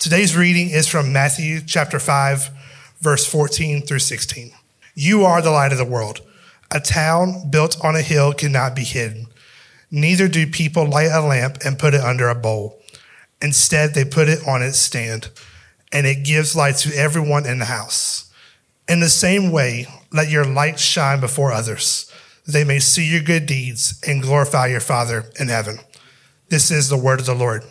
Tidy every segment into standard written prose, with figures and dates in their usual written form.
Today's reading is from Matthew chapter 5, verse 14 through 16. You are the light of the world. A town built on a hill cannot be hidden. Neither do people light a lamp and put it under a bowl. Instead, they put it on its stand, and it gives light to everyone in the house. In the same way, let your light shine before others, that they may see your good deeds and glorify your Father in heaven. This is the word of the Lord.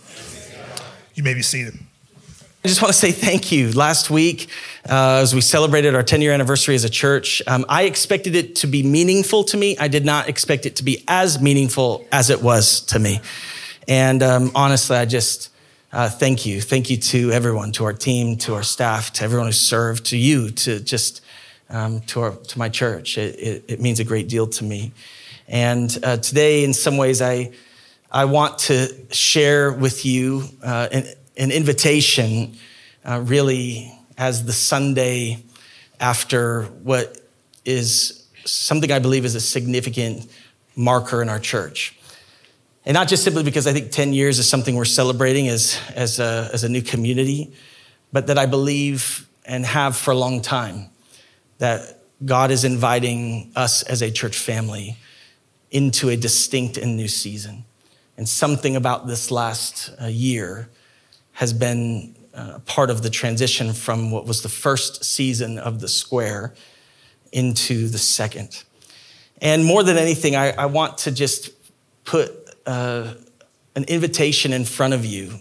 You may be seated. I just want to say thank you. Last week, as we celebrated our 10-year anniversary as a church, I expected it to be meaningful to me. I did not expect it to be as meaningful as it was to me. And honestly, I just thank you. Thank you to everyone, to our team, to our staff, to everyone who served, to you, to just to my church. It means a great deal to me. And today, in some ways, I want to share with you an invitation, really, as the Sunday after what is something I believe is a significant marker in our church. And not just simply because I think 10 years is something we're celebrating as a new community, but that I believe and have for a long time that God is inviting us as a church family into a distinct and new season. And something about this last year has been part of the transition from what was the first season of the Square into the second. And more than anything, I want to just put an invitation in front of you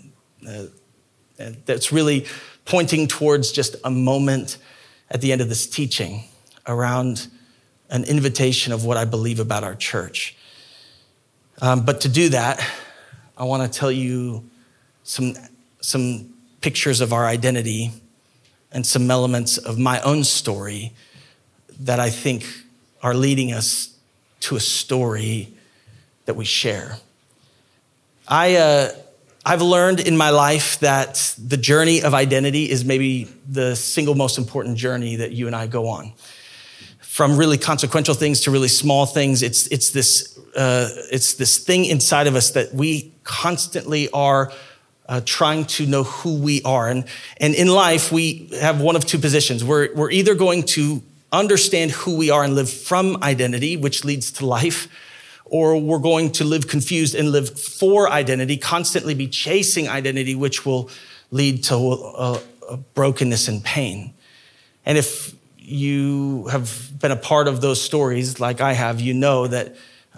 that's really pointing towards just a moment at the end of this teaching around an invitation of what I believe about our church. But to do that, I want to tell you some pictures of our identity and some elements of my own story that I think are leading us to a story that we share. I've learned in my life that the journey of identity is maybe the single most important journey that you and I go on. From really consequential things to really small things, it's this thing inside of us that we constantly are trying to know who we are. And in life, we have one of two positions. We're either going to understand who we are and live from identity, which leads to life, or we're going to live confused and live for identity, constantly be chasing identity, which will lead to a brokenness and pain. And if you have been a part of those stories like I have, you know that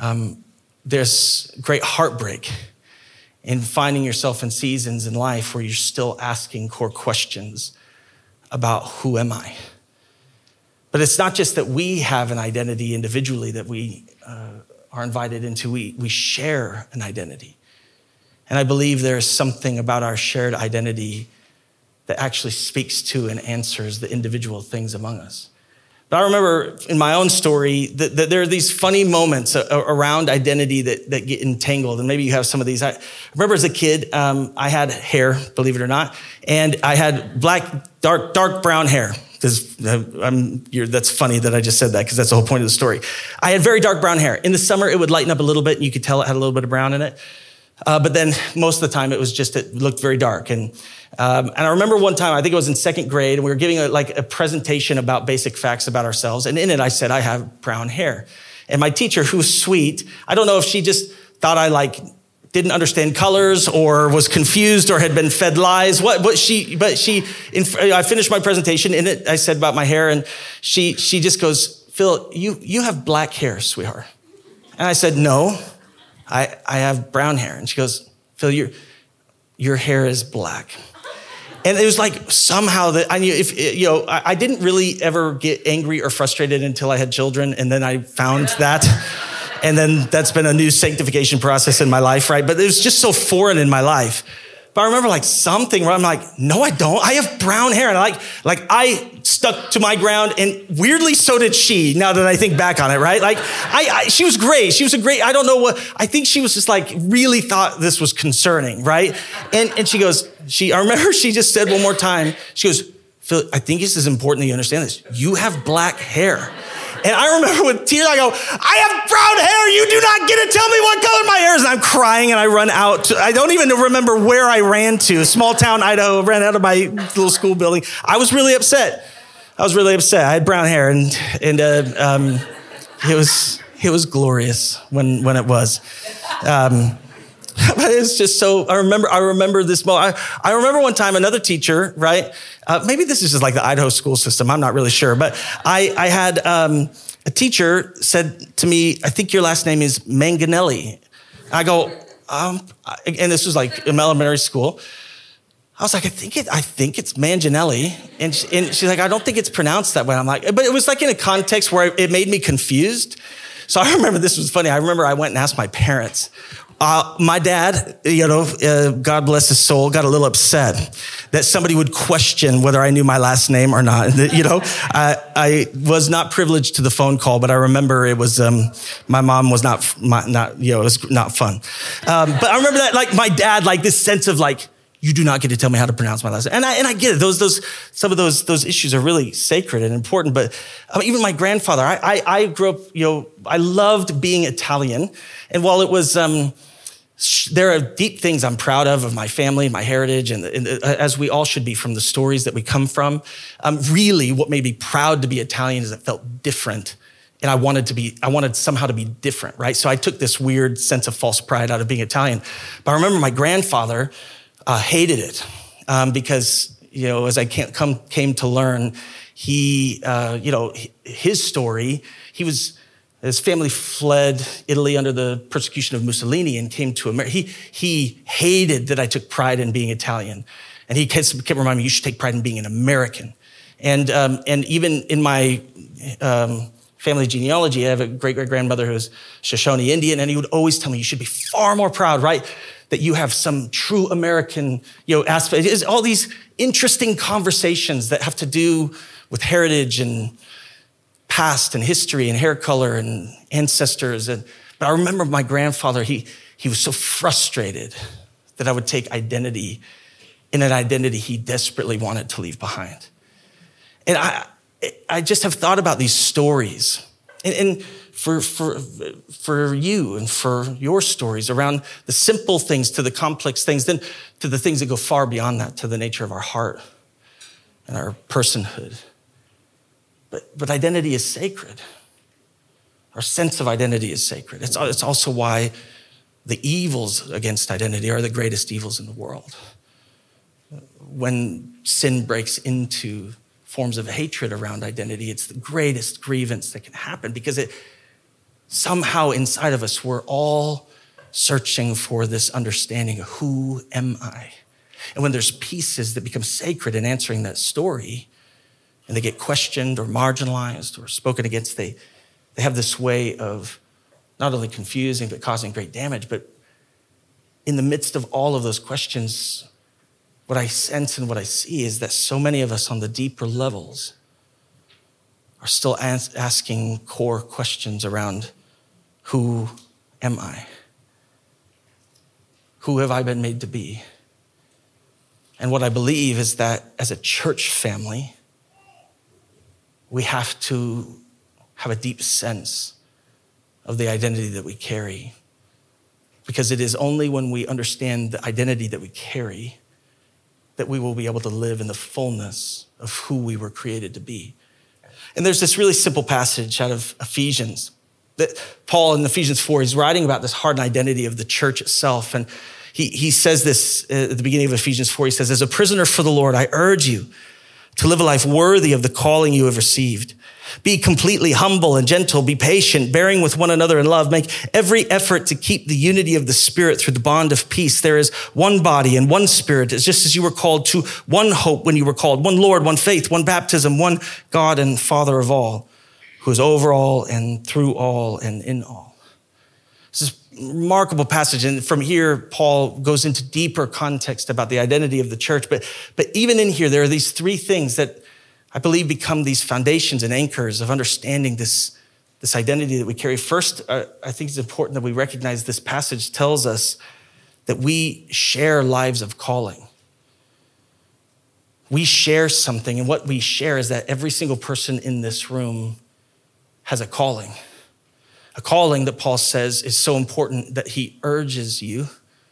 there's great heartbreak in finding yourself in seasons in life where you're still asking core questions about who am I? But it's not just that we have an identity individually that we are invited into, we share an identity. And I believe there's something about our shared identity that actually speaks to and answers the individual things among us. But I remember in my own story that there are these funny moments around identity that get entangled. And maybe you have some of these. I remember as a kid, I had hair, believe it or not, and I had dark brown hair. That's funny that I just said that because that's the whole point of the story. I had very dark brown hair. In the summer, it would lighten up a little bit and you could tell it had a little bit of brown in it. But then most of the time it looked very dark. And I remember one time, I think it was in second grade, and we were giving a presentation about basic facts about ourselves. And in it, I said, I have brown hair. And my teacher, who was sweet, I don't know if she just thought I didn't understand colors or was confused or had been fed lies. I finished my presentation. In it, I said about my hair, and she just goes, Phil, you have black hair, sweetheart. And I said, no, I have brown hair. And she goes, Phil, your hair is black. And it was like somehow that I knew I didn't really ever get angry or frustrated until I had children. And then I found that. And then that's been a new sanctification process in my life, right? But it was just so foreign in my life. But I remember something where I'm like, no, I don't. I have brown hair. And I stuck to my ground, and weirdly so did she, now that I think back on it, right? She was great. She was I don't know what, I think she was just really thought this was concerning, right? And she goes, I remember she just said one more time, she goes, Phil, I think this is important that you understand this. You have black hair. And I remember with tears, I go, I have brown hair. You do not get to tell me what color my hair is. And I'm crying and I run out. I don't even remember where I ran to. Small town, Idaho, ran out of my little school building. I was really upset. I had brown hair and it was glorious when it was. But it's just so, I remember this moment. I remember one time another teacher, right? Maybe this is just like the Idaho school system. I'm not really sure. But I had a teacher said to me, I think your last name is Manganelli. I go, and this was like in elementary school. I was like, I think it's Manganelli. And she's like, I don't think it's pronounced that way. I'm like, but it was like in a context where it made me confused. So I remember this was funny. I remember I went and asked my parents. My dad, God bless his soul, got a little upset that somebody would question whether I knew my last name or not. I was not privileged to the phone call, but I remember it was, my mom was it was not fun. But I remember that, like my dad, like this sense of like, you do not get to tell me how to pronounce my last name. And I get it. Some of those issues are really sacred and important. But even my grandfather, I grew up, I loved being Italian. And while it was, there are deep things I'm proud of my family and my heritage, and as we all should be from the stories that we come from. Really, what made me proud to be Italian is it felt different. And I wanted somehow to be different, right? So I took this weird sense of false pride out of being Italian. But I remember my grandfather hated it because, as I came to learn, he, his story, his family fled Italy under the persecution of Mussolini and came to America. He hated that I took pride in being Italian. And he kept reminding me, you should take pride in being an American. And even in my family genealogy, I have a great-great-grandmother who's Shoshone Indian, and he would always tell me, you should be far more proud, right? That you have some true American, aspect. It's all these interesting conversations that have to do with heritage and past and history and hair color and ancestors. But I remember my grandfather, he was so frustrated that I would take identity in an identity he desperately wanted to leave behind. And I just have thought about these stories. And for you and for your stories around the simple things to the complex things, then to the things that go far beyond that, to the nature of our heart and our personhood. But identity is sacred. Our sense of identity is sacred. It's also why the evils against identity are the greatest evils in the world. When sin breaks into forms of hatred around identity, it's the greatest grievance that can happen because it somehow inside of us, we're all searching for this understanding of who am I? And when there's pieces that become sacred in answering that story, and they get questioned or marginalized or spoken against, they have this way of not only confusing, but causing great damage. But in the midst of all of those questions, what I sense and what I see is that so many of us on the deeper levels are still asking core questions around who am I? Who have I been made to be? And what I believe is that as a church family, we have to have a deep sense of the identity that we carry. Because it is only when we understand the identity that we carry that we will be able to live in the fullness of who we were created to be. And there's this really simple passage out of Ephesians that Paul in Ephesians 4, he's writing about this heart and identity of the church itself. And he says this at the beginning of Ephesians 4, he says, as a prisoner for the Lord, I urge you to live a life worthy of the calling you have received. Be completely humble and gentle. Be patient, bearing with one another in love. Make every effort to keep the unity of the Spirit through the bond of peace. There is one body and one Spirit, just as you were called to one hope when you were called, one Lord, one faith, one baptism, one God and Father of all, who is over all and through all and in all. This is a remarkable passage. And from here, Paul goes into deeper context about the identity of the church. But even in here, there are these three things that I believe become these foundations and anchors of understanding this identity that we carry. First, I think it's important that we recognize this passage tells us that we share lives of calling. we share something, and what we share is that every single person in this room has a calling that Paul says is so important that he urges you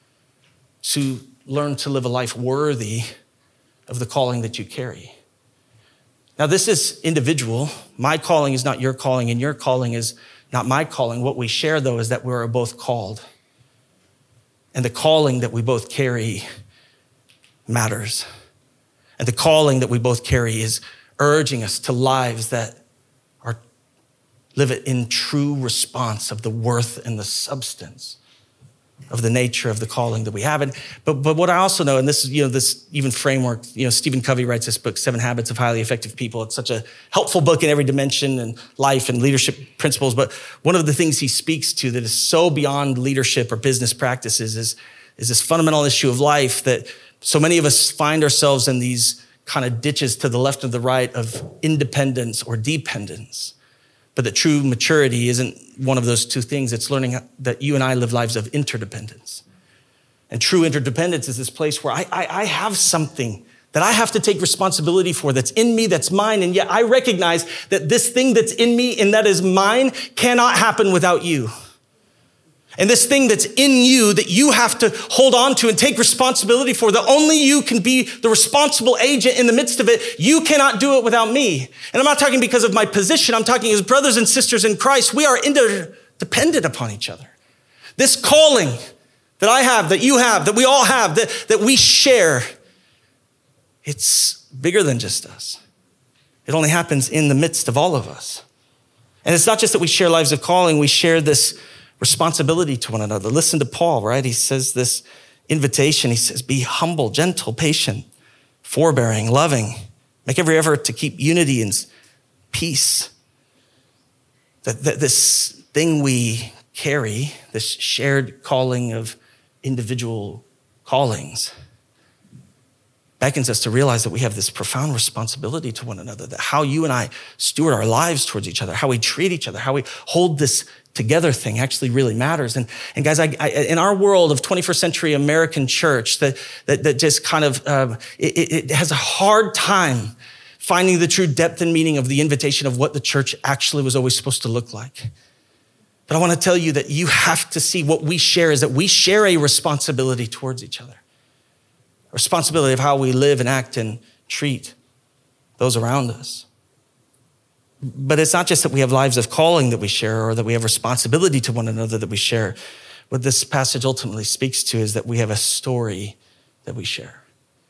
to learn to live a life worthy of the calling that you carry. Now, this is individual. My calling is not your calling, and your calling is not my calling. What we share, though, is that we're both called. And the calling that we both carry matters. And the calling that we both carry is urging us to lives that live it in true response of the worth and the substance of the nature of the calling that we have. But what I also know, and this is, this even framework, Stephen Covey writes this book, 7 Habits of Highly Effective People. It's such a helpful book in every dimension and life and leadership principles. But one of the things he speaks to that is so beyond leadership or business practices is this fundamental issue of life that so many of us find ourselves in these kind of ditches to the left and the right of independence or dependence. But that true maturity isn't one of those two things. It's learning that you and I live lives of interdependence. And true interdependence is this place where I have something that I have to take responsibility for that's in me, that's mine. And yet I recognize that this thing that's in me and that is mine cannot happen without you. And this thing that's in you that you have to hold on to and take responsibility for, that only you can be the responsible agent in the midst of it, you cannot do it without me. And I'm not talking because of my position. I'm talking as brothers and sisters in Christ. We are interdependent upon each other. This calling that I have, that you have, that we all have, that we share, it's bigger than just us. It only happens in the midst of all of us. And it's not just that we share lives of calling, we share this responsibility to one another. Listen to Paul, right? He says this invitation. He says, be humble, gentle, patient, forbearing, loving. Make every effort to keep unity and peace. That this thing we carry, this shared calling of individual callings, beckons us to realize that we have this profound responsibility to one another, that how you and I steward our lives towards each other, how we treat each other, how we hold this together thing actually really matters. And guys, in our world of 21st century American church that just kind of, it has a hard time finding the true depth and meaning of the invitation of what the church actually was always supposed to look like. But I want to tell you that you have to see what we share is that we share a responsibility towards each other. A responsibility of how we live and act and treat those around us. But it's not just that we have lives of calling that we share or that we have responsibility to one another that we share. What this passage ultimately speaks to is that we have a story that we share.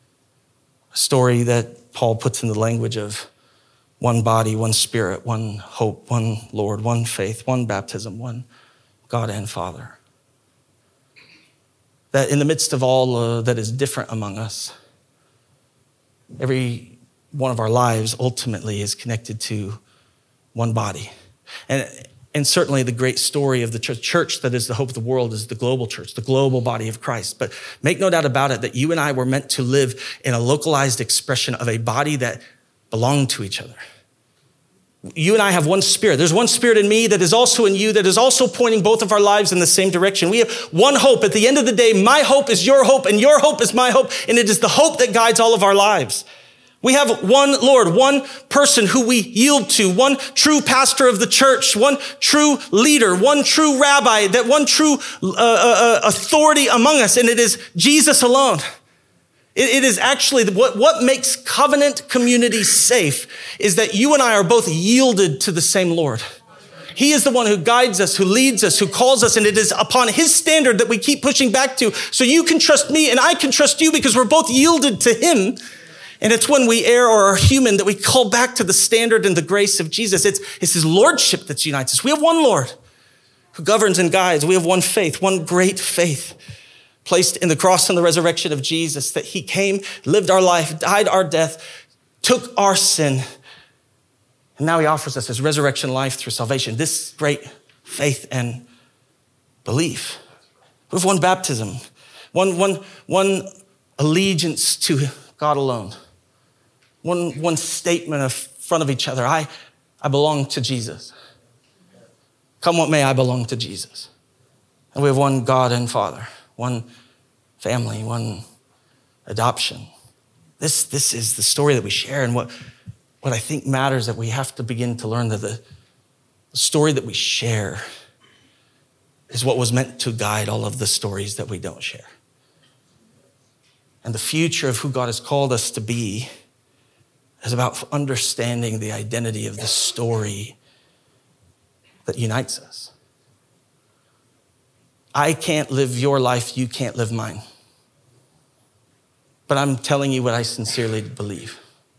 A story that Paul puts in the language of one body, one spirit, one hope, one Lord, one faith, one baptism, one God and Father. That in the midst of all that is different among us, every one of our lives ultimately is connected to one body. And certainly the great story of the church that is the hope of the world is the global church, the global body of Christ. But make no doubt about it that you and I were meant to live in a localized expression of a body that belonged to each other. You and I have one spirit. There's one spirit in me that is also in you, that is also pointing both of our lives in the same direction. We have one hope. At the end of the day, my hope is your hope and your hope is my hope. And it is the hope that guides all of our lives. We have one Lord, one person who we yield to, one true pastor of the church, one true leader, one true rabbi, that one true authority among us, and it is Jesus alone. It is actually what makes covenant community safe is that you and I are both yielded to the same Lord. He is the one who guides us, who leads us, who calls us, and it is upon his standard that we keep pushing back to. So you can trust me and I can trust you because we're both yielded to him. And it's when we err or are human that we call back to the standard and the grace of Jesus. It's his lordship that unites us. We have one Lord who governs and guides. We have one faith, one great faith placed in the cross and the resurrection of Jesus, that he came, lived our life, died our death, took our sin, and now he offers us his resurrection life through salvation. This great faith and belief. We have one baptism, one allegiance to God alone. One statement in front of each other. I belong to Jesus. Come what may, I belong to Jesus. And we have one God and Father, one family, one adoption. This is the story that we share. And what I think matters, that we have to begin to learn that the story that we share is what was meant to guide all of the stories that we don't share. And the future of who God has called us to be is about understanding the identity of the story that unites us. I can't live your life, you can't live mine. But I'm telling you what I sincerely believe.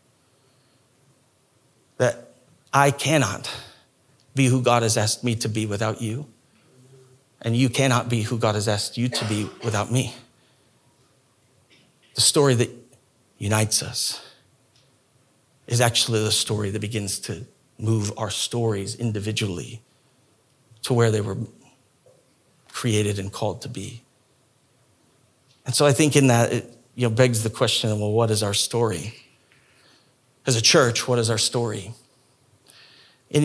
That I cannot be who God has asked me to be without you. And you cannot be who God has asked you to be without me. The story that unites us is actually the story that begins to move our stories individually to where they were created and called to be. And so I think in that, it begs the question, well, what is our story? As a church, what is our story? And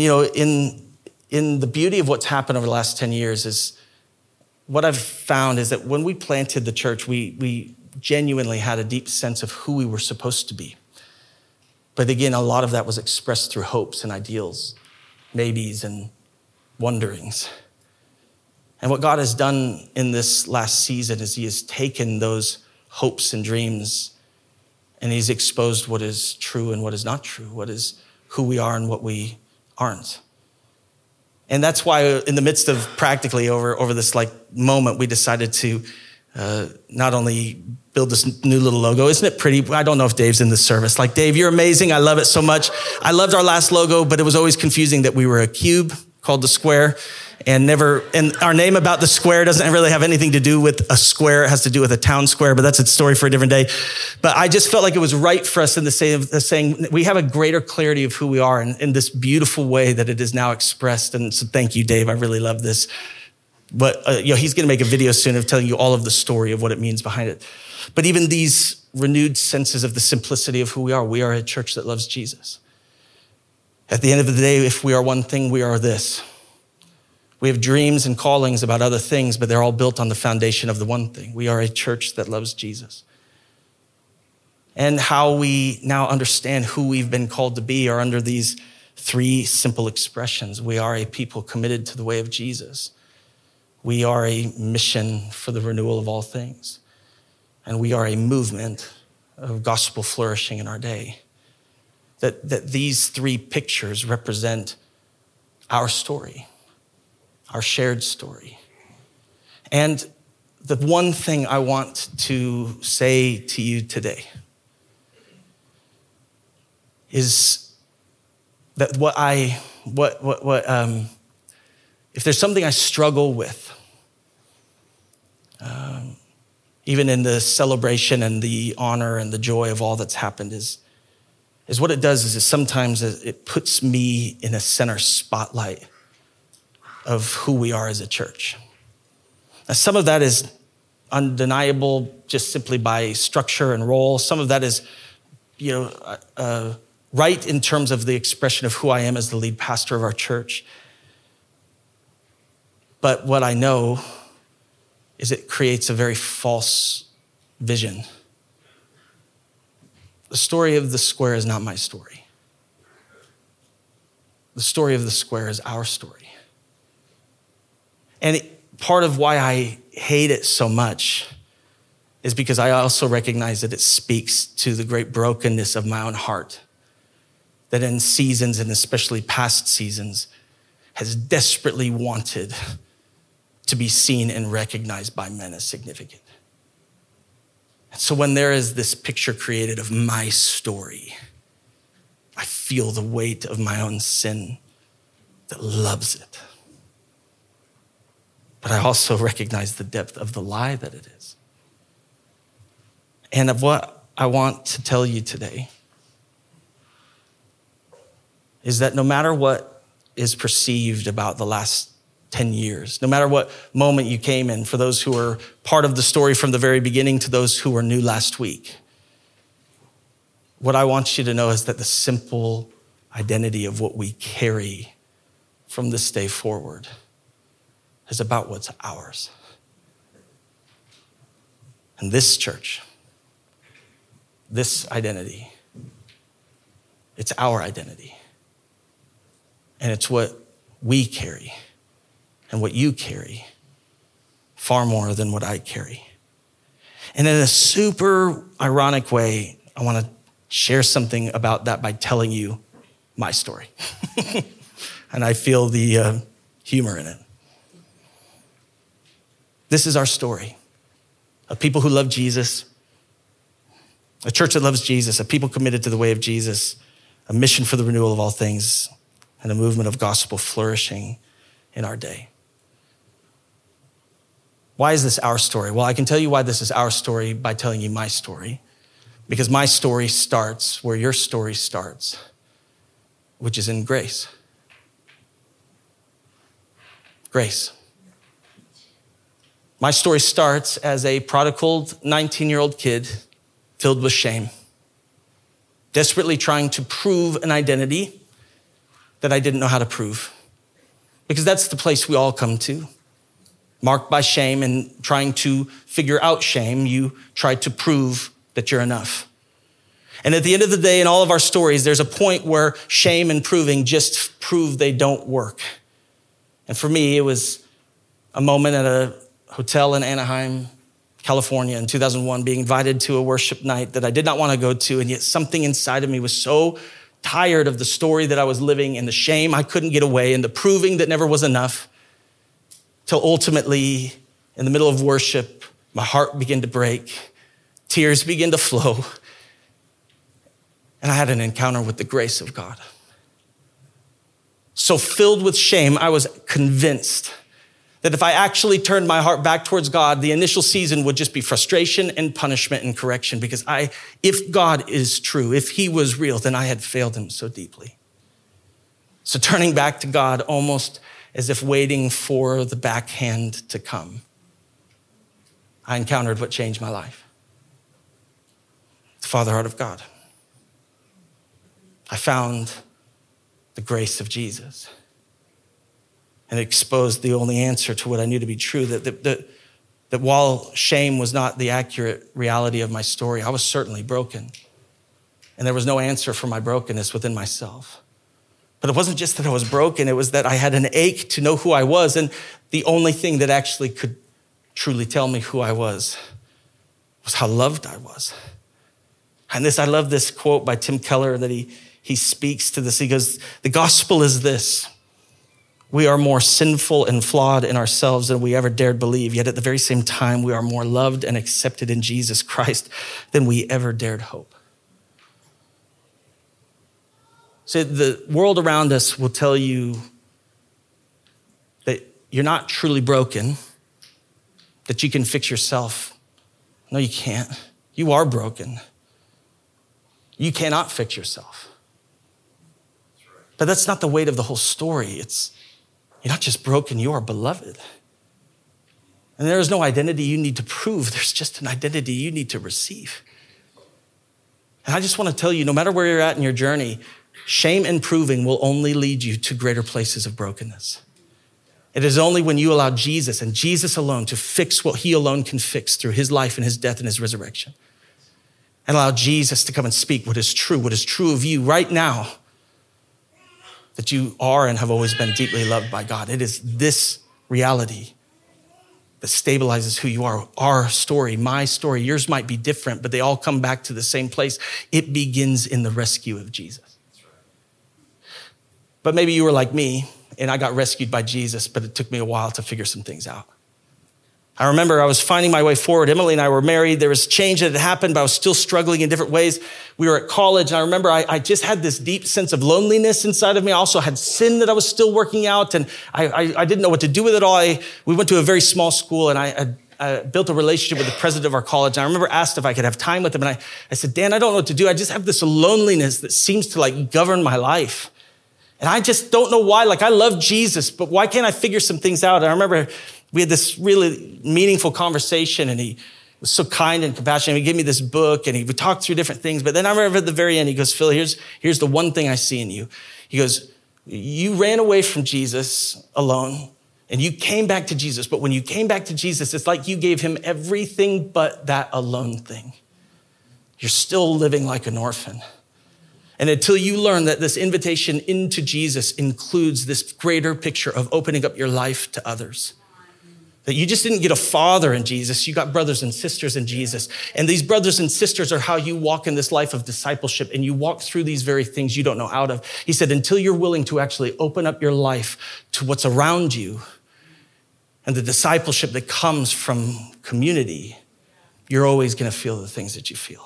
in the beauty of what's happened over the last 10 years is what I've found is that when we planted the church, we genuinely had a deep sense of who we were supposed to be. But again, a lot of that was expressed through hopes and ideals, maybes and wonderings. And what God has done in this last season is he has taken those hopes and dreams and he's exposed what is true and what is not true, what is who we are and what we aren't. And that's why in the midst of practically over this moment, we decided to not only build this new little logo. Isn't it pretty? I don't know if Dave's in this service. Dave, you're amazing. I love it so much. I loved our last logo, but it was always confusing that we were a cube called the Square and our name about the square doesn't really have anything to do with a square. It has to do with a town square, but that's a story for a different day. But I just felt like it was right for us in the saying we have a greater clarity of who we are in this beautiful way that it is now expressed. And so thank you, Dave. I really love this. But he's going to make a video soon of telling you all of the story of what it means behind it. But even these renewed senses of the simplicity of who we are a church that loves Jesus. At the end of the day, if we are one thing, we are this. We have dreams and callings about other things, but they're all built on the foundation of the one thing. We are a church that loves Jesus. And how we now understand who we've been called to be are under these three simple expressions. We are a people committed to the way of Jesus. We are a mission for the renewal of all things. And we are a movement of gospel flourishing in our day. That these three pictures represent our story, our shared story. And the one thing I want to say to you today is that if there's something I struggle with, even in the celebration and the honor and the joy of all that's happened is what it does is sometimes it puts me in a center spotlight of who we are as a church. Now, some of that is undeniable just simply by structure and role. Some of that is, right in terms of the expression of who I am as the lead pastor of our church. But what I know is it creates a very false vision. The story of the square is not my story. The story of the square is our story. And part of why I hate it so much is because I also recognize that it speaks to the great brokenness of my own heart, that in seasons, and especially past seasons, has desperately wanted to be seen and recognized by men as significant. So when there is this picture created of my story, I feel the weight of my own sin that loves it. But I also recognize the depth of the lie that it is. And of what I want to tell you today is that no matter what is perceived about the last 10 years, no matter what moment you came in, for those who are part of the story from the very beginning to those who were new last week, what I want you to know is that the simple identity of what we carry from this day forward is about what's ours. And this church this identity. It's our identity. And it's what we carry and what you carry far more than what I carry. And in a super ironic way, I want to share something about that by telling you my story. And I feel the humor in it. This is our story of people who love Jesus, a church that loves Jesus, a people committed to the way of Jesus, a mission for the renewal of all things, and a movement of gospel flourishing in our day. Why is this our story? Well, I can tell you why this is our story by telling you my story. Because my story starts where your story starts, which is in grace. Grace. My story starts as a prodigal 19-year-old kid filled with shame, desperately trying to prove an identity that I didn't know how to prove. Because that's the place we all come to. Marked by shame and trying to figure out shame, you try to prove that you're enough. And at the end of the day, in all of our stories, there's a point where shame and proving just prove they don't work. And for me, it was a moment at a hotel in Anaheim, California in 2001, being invited to a worship night that I did not want to go to, and yet something inside of me was so tired of the story that I was living and the shame I couldn't get away and the proving that never was enough, till ultimately, in the middle of worship, my heart began to break, tears began to flow, and I had an encounter with the grace of God. So filled with shame, I was convinced that if I actually turned my heart back towards God, the initial season would just be frustration and punishment and correction, because if God is true, if he was real, then I had failed him so deeply. So turning back to God almost as if waiting for the backhand to come, I encountered what changed my life. The Father heart of God. I found the grace of Jesus. And it exposed the only answer to what I knew to be true, that while shame was not the accurate reality of my story, I was certainly broken. And there was no answer for my brokenness within myself. But it wasn't just that I was broken, it was that I had an ache to know who I was. And the only thing that actually could truly tell me who I was how loved I was. And I love this quote by Tim Keller that he speaks to this. He goes, the gospel is this: we are more sinful and flawed in ourselves than we ever dared believe. Yet at the very same time, we are more loved and accepted in Jesus Christ than we ever dared hope. So the world around us will tell you that you're not truly broken, that you can fix yourself. No, you can't. You are broken. You cannot fix yourself. But that's not the weight of the whole story. You're not just broken, you are beloved. And there is no identity you need to prove. There's just an identity you need to receive. And I just want to tell you, no matter where you're at in your journey, shame and proving will only lead you to greater places of brokenness. It is only when you allow Jesus and Jesus alone to fix what he alone can fix through his life and his death and his resurrection, and allow Jesus to come and speak what is true of you right now, that you are and have always been deeply loved by God. It is this reality that stabilizes who you are. Our story, my story, yours might be different, but they all come back to the same place. It begins in the rescue of Jesus. But maybe you were like me, and I got rescued by Jesus, but it took me a while to figure some things out. I remember I was finding my way forward. Emily and I were married. There was change that had happened, but I was still struggling in different ways. We were at college, and I remember I just had this deep sense of loneliness inside of me. I also had sin that I was still working out, and I didn't know what to do with it all. We went to a very small school, and I built a relationship with the president of our college. And I remember asked if I could have time with him, and I said, Dan, I don't know what to do. I just have this loneliness that seems to govern my life. And I just don't know why. I love Jesus, but why can't I figure some things out? And I remember we had this really meaningful conversation, and he was so kind and compassionate. He gave me this book, and we talked through different things. But then I remember at the very end, he goes, Phil, here's the one thing I see in you. He goes, you ran away from Jesus alone, and you came back to Jesus. But when you came back to Jesus, it's like you gave him everything but that alone thing. you're still living like an orphan. And until you learn that this invitation into Jesus includes this greater picture of opening up your life to others, that you just didn't get a father in Jesus, you got brothers and sisters in Jesus. And these brothers and sisters are how you walk in this life of discipleship, and you walk through these very things you don't know out of. He said, until you're willing to actually open up your life to what's around you and the discipleship that comes from community, you're always gonna feel the things that you feel.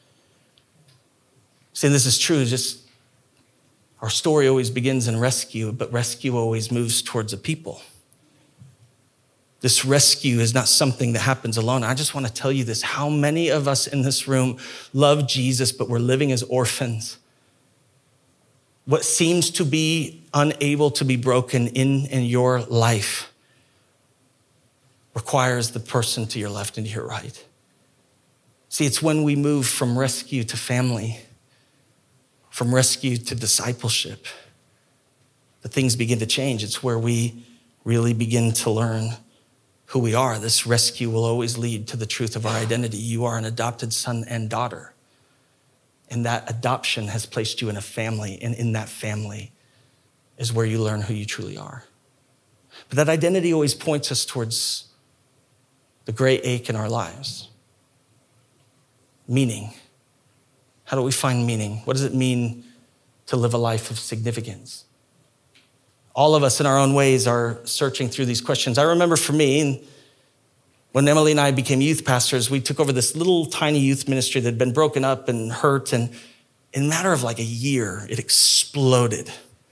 See, this is true, just our story always begins in rescue, but rescue always moves towards a people. This rescue is not something that happens alone. I just want to tell you this. How many of us in this room love Jesus, but we're living as orphans? What seems to be unable to be broken in your life requires the person to your left and to your right. See, it's when we move from rescue to family, from rescue to discipleship, that things begin to change. It's where we really begin to learn who we are. This rescue will always lead to the truth of our identity. You are an adopted son and daughter. And that adoption has placed you in a family. And in that family is where you learn who you truly are. But that identity always points us towards the great ache in our lives. Meaning. How do we find meaning? What does it mean to live a life of significance? All of us in our own ways are searching through these questions. I remember for me, when Emily and I became youth pastors, we took over this little tiny youth ministry that had been broken up and hurt. And in a matter of like a year, it exploded.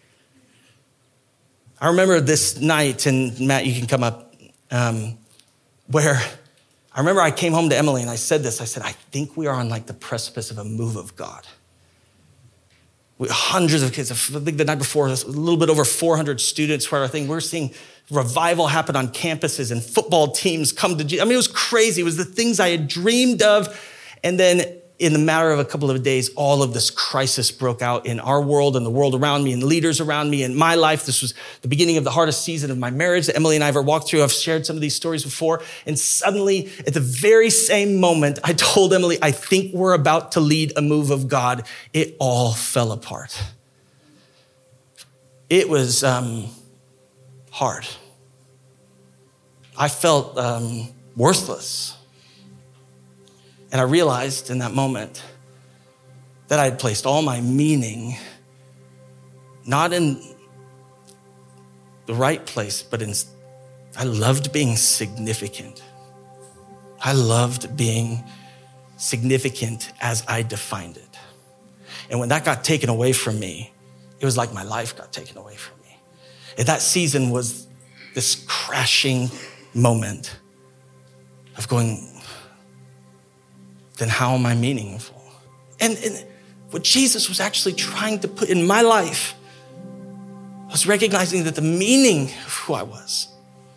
I remember this night, and Matt, you can come up, where I remember I came home to Emily and I said this. I said, I think we are on like the precipice of a move of God. Hundreds of kids. I think the night before, a little bit over 400 students were our thing. We're seeing revival happen on campuses and football teams come to Jesus. I mean, it was crazy. It was the things I had dreamed of. And then in the matter of a couple of days, all of this crisis broke out in our world and the world around me and leaders around me and my life. This was the beginning of the hardest season of my marriage that Emily and I ever walked through. I've shared some of these stories before. And suddenly, at the very same moment, I told Emily, I think we're about to lead a move of God. It all fell apart. It was hard. I felt worthless. And I realized in that moment that I had placed all my meaning not in the right place, but I loved being significant. I loved being significant as I defined it. And when that got taken away from me, it was like my life got taken away from me. And that season was this crashing moment of going, then how am I meaningful? And what Jesus was actually trying to put in my life was recognizing that the meaning of who I was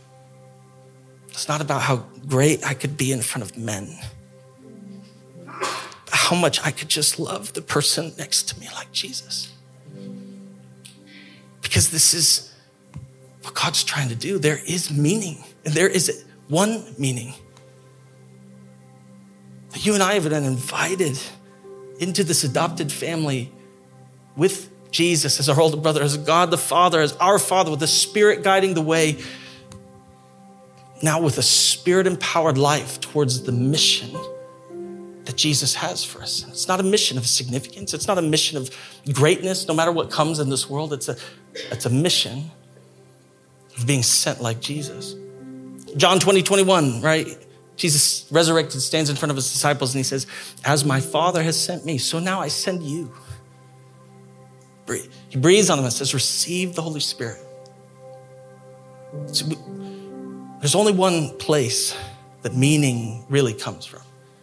not about how great I could be in front of men, but how much I could just love the person next to me like Jesus. Because this is what God's trying to do. There is meaning, and there is one meaning. That you and I have been invited into this adopted family with Jesus as our older brother, as God the Father, as our Father, with the Spirit guiding the way. Now with a Spirit-empowered life towards the mission that Jesus has for us. It's not a mission of significance. It's not a mission of greatness, no matter what comes in this world. It's a mission of being sent like Jesus. John 20:21, right? Jesus resurrected, stands in front of his disciples, and he says, as my Father has sent me, so now I send you. He breathes on them and says, receive the Holy Spirit. So there's only one place that meaning really comes from.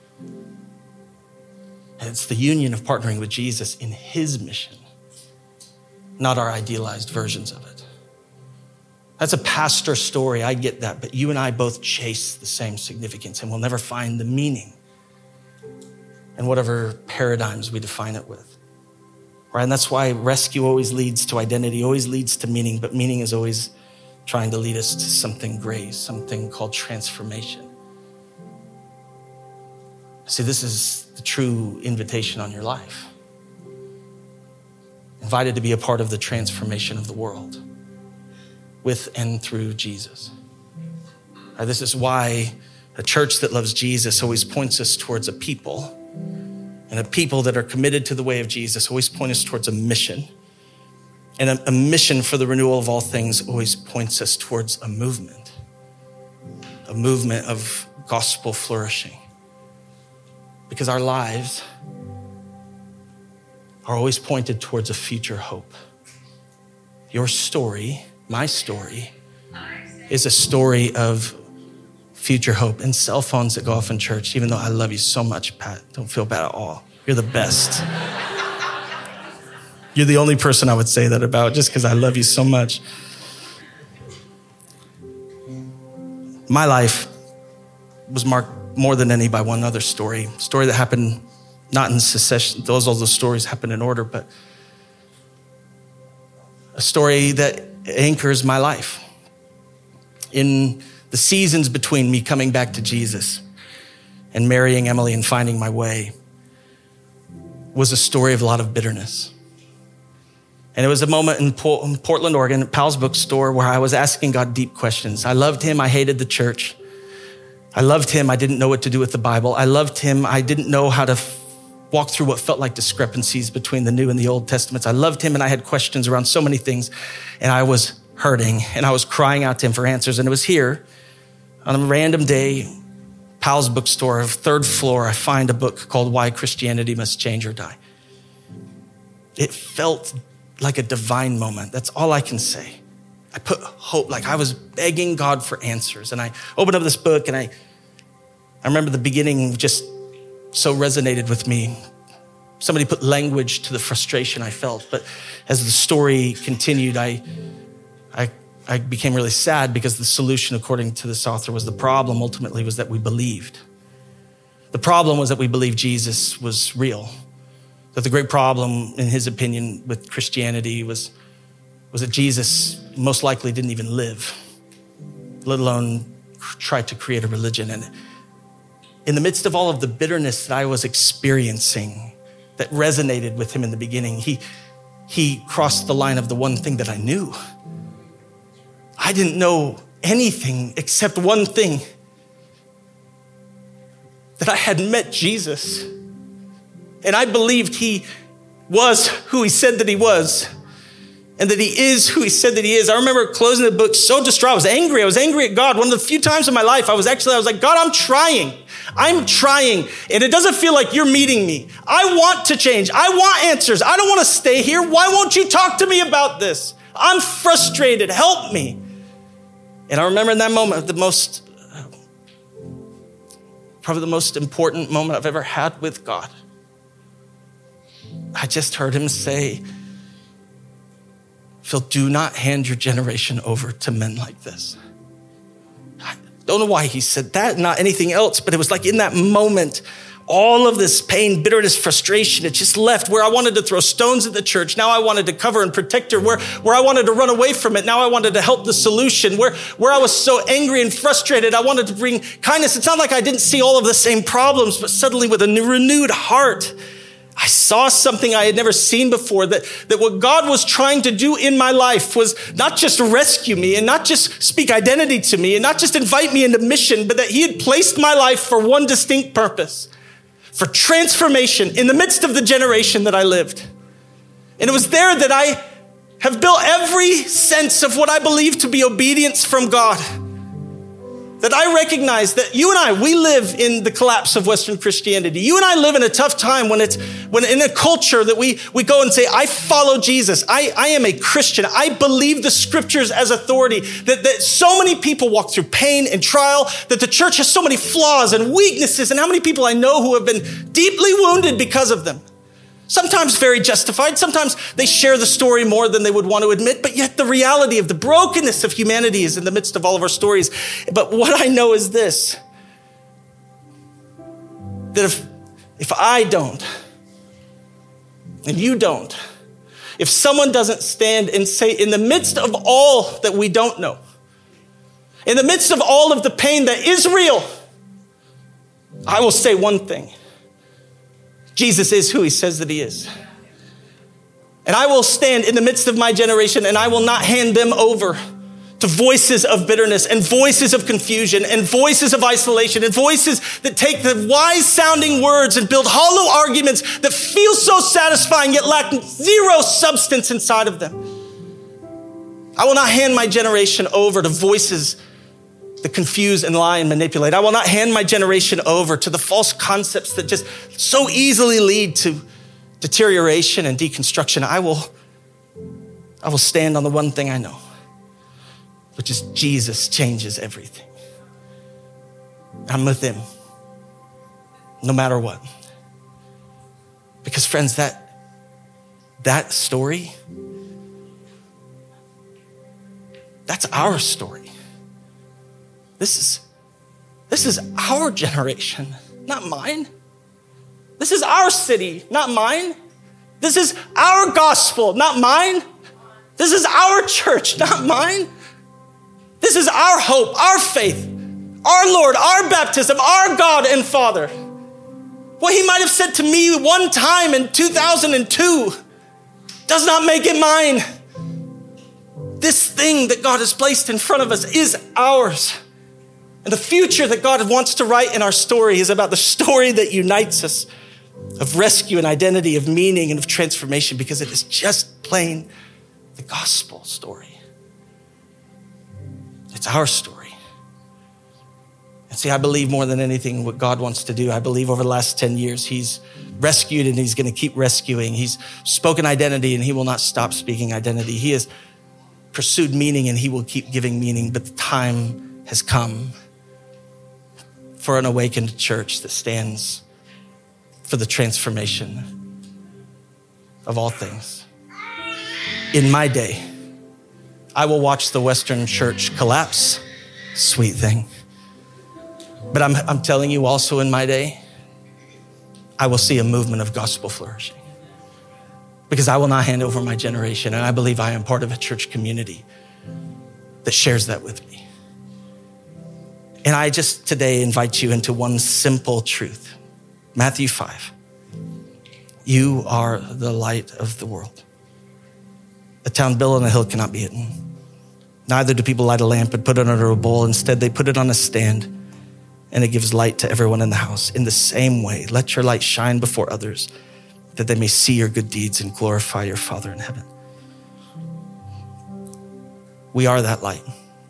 And it's the union of partnering with Jesus in his mission, not our idealized versions of it. That's a pastor story, I get that, but you and I both chase the same significance, and we'll never find the meaning in whatever paradigms we define it with. Right? And that's why rescue always leads to identity, always leads to meaning, but meaning is always trying to lead us to something great, something called transformation. See, this is the true invitation on your life. Invited to be a part of the transformation of the world with and through Jesus. This is why a church that loves Jesus always points us towards a people, and a people that are committed to the way of Jesus always point us towards a mission. And a mission for the renewal of all things always points us towards a movement of gospel flourishing. Because our lives are always pointed towards a future hope. Your story, my story, is a story of future hope. And cell phones that go off in church, even though I love you so much, Pat, don't feel bad at all. You're the best. You're the only person I would say that about, just because I love you so much. My life was marked more than any by one other story. A story that happened not in succession. All those stories happen in order, but a story that anchors my life. In the seasons between me coming back to Jesus and marrying Emily and finding my way was a story of a lot of bitterness. And it was a moment in Portland, Oregon, at Pal's bookstore where I was asking God deep questions. I loved him. I hated the church. I loved him. I didn't know what to do with the Bible. I loved him. I didn't know how to walk through what felt like discrepancies between the New and the Old Testaments. I loved him, and I had questions around so many things, and I was hurting, and I was crying out to him for answers. And it was here on a random day, Pal's bookstore, 3rd floor, I find a book called Why Christianity Must Change or Die. It felt like a divine moment. That's all I can say. I put hope, like I was begging God for answers. And I opened up this book, and I remember the beginning just so resonated with me. Somebody put language to the frustration I felt. But as the story continued, I became really sad, because the solution, according to this author, was the problem ultimately was that we believed. The problem was that we believed Jesus was real. That the great problem, in his opinion, with Christianity was that Jesus most likely didn't even live, let alone try to create a religion. And in the midst of all of the bitterness that I was experiencing that resonated with him in the beginning, he crossed the line of the one thing that I knew. I didn't know anything except one thing, that I had met Jesus. And I believed he was who he said that he was, and that he is who he said that he is. I remember closing the book so distraught. I was angry. I was angry at God. One of the few times in my life I was like, God, I'm trying. And it doesn't feel like you're meeting me. I want to change. I want answers. I don't want to stay here. Why won't you talk to me about this? I'm frustrated. Help me. And I remember in that moment, probably the most important moment I've ever had with God. I just heard him say, Phil, do not hand your generation over to men like this. I don't know why he said that, not anything else, but it was like in that moment, all of this pain, bitterness, frustration, it just left. Where I wanted to throw stones at the church, now I wanted to cover and protect her. Where I wanted to run away from it, now I wanted to help the solution. Where I was so angry and frustrated, I wanted to bring kindness. It's not like I didn't see all of the same problems, but suddenly with a renewed heart, I saw something I had never seen before, that what God was trying to do in my life was not just rescue me and not just speak identity to me and not just invite me into mission, but that he had placed my life for one distinct purpose, for transformation in the midst of the generation that I lived. And it was there that I have built every sense of what I believe to be obedience from God. That I recognize that you and I, we live in the collapse of Western Christianity. You and I live in a tough time when in a culture that we go and say, I follow Jesus. I am a Christian. I believe the scriptures as authority. That so many people walk through pain and trial, that the church has so many flaws and weaknesses, and how many people I know who have been deeply wounded because of them. Sometimes very justified. Sometimes they share the story more than they would want to admit, but yet the reality of the brokenness of humanity is in the midst of all of our stories. But what I know is this, that if I don't, and you don't, if someone doesn't stand and say, in the midst of all that we don't know, in the midst of all of the pain that is real, I will say one thing. Jesus is who he says that he is. And I will stand in the midst of my generation, and I will not hand them over to voices of bitterness and voices of confusion and voices of isolation and voices that take the wise sounding words and build hollow arguments that feel so satisfying yet lack zero substance inside of them. I will not hand my generation over to voices that confuse and lie and manipulate. I will not hand my generation over to the false concepts that just so easily lead to deterioration and deconstruction. I will stand on the one thing I know, which is Jesus changes everything. I'm with him, no matter what. Because friends, that story, that's our story. This is our generation, not mine. This is our city, not mine. This is our gospel, not mine. This is our church, not mine. This is our hope, our faith, our Lord, our baptism, our God and Father. What he might have said to me one time in 2002 does not make it mine. This thing that God has placed in front of us is ours. And the future that God wants to write in our story is about the story that unites us, of rescue and identity, of meaning and of transformation, because it is just plain the gospel story. It's our story. And see, I believe more than anything what God wants to do. I believe over the last 10 years, he's rescued and he's going to keep rescuing. He's spoken identity and he will not stop speaking identity. He has pursued meaning and he will keep giving meaning, but the time has come for an awakened church that stands for the transformation of all things. In my day, I will watch the Western church collapse. Sweet thing. But I'm telling you also in my day, I will see a movement of gospel flourishing. Because I will not hand over my generation, and I believe I am part of a church community that shares that with me. And I just today invite you into one simple truth. Matthew 5. You are the light of the world. A town built on a hill cannot be hidden. Neither do people light a lamp and put it under a bowl. Instead, they put it on a stand, and it gives light to everyone in the house. In the same way, let your light shine before others, that they may see your good deeds and glorify your Father in heaven. We are that light.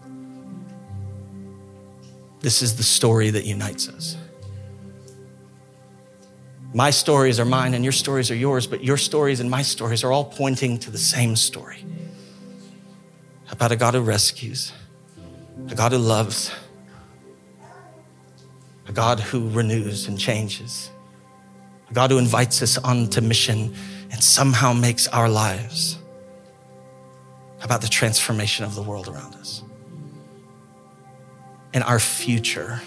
This is the story that unites us. My stories are mine and your stories are yours, but your stories and my stories are all pointing to the same story. About a God who rescues, a God who loves, a God who renews and changes, a God who invites us onto mission and somehow makes our lives about the transformation of the world around us. And our future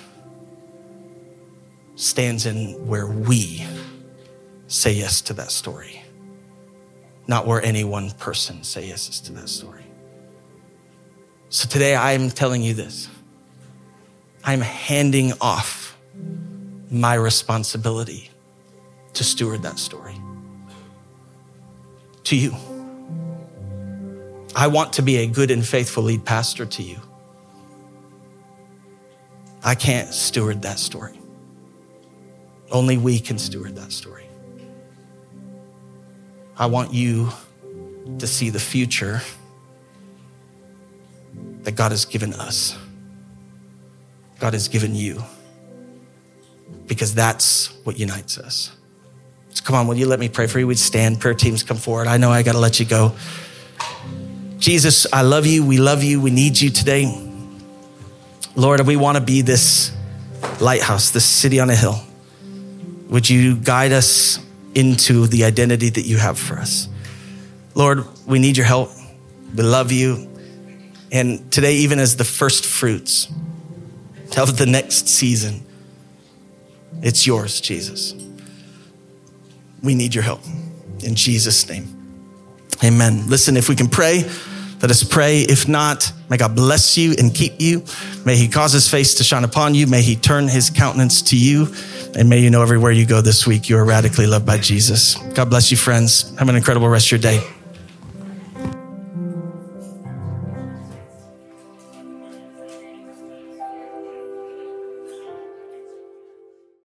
stands in where we say yes to that story, not where any one person say yes to that story. So today I'm telling you this. I'm handing off my responsibility to steward that story to you. I want to be a good and faithful lead pastor to you. I can't steward that story. Only we can steward that story. I want you to see the future that God has given us. God has given you. Because that's what unites us. So come on, will you let me pray for you? We'd stand, prayer teams come forward. I know I got to let you go. Jesus, I love you. We love you. We need you today. Lord, we want to be this lighthouse, this city on a hill. Would you guide us into the identity that you have for us? Lord, we need your help. We love you. And today, even as the first fruits of the next season, it's yours, Jesus. We need your help. In Jesus' name, amen. Listen, if we can pray, let us pray. If not, may God bless you and keep you. May he cause his face to shine upon you. May he turn his countenance to you. And may you know everywhere you go this week, you are radically loved by Jesus. God bless you, friends. Have an incredible rest of your day.